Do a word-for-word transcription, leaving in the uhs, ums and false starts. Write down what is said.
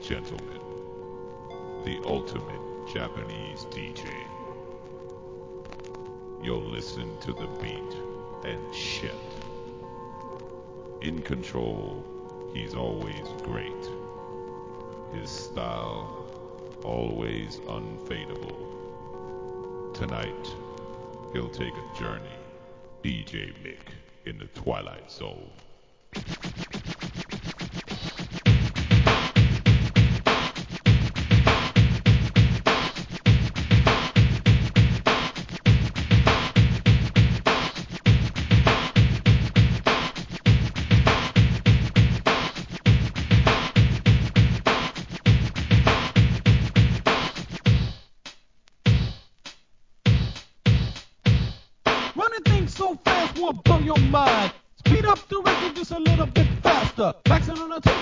gentlemen, the ultimate Japanese D J. You'll listen to the beat and shit. In control, he's always great. His style, always unfadable. Tonight, he'll take a journey. D J Mick in the Twilight Zone. Running things so fast won't blow your mind. Speed up the record just a little bit faster. Maxing on the tape.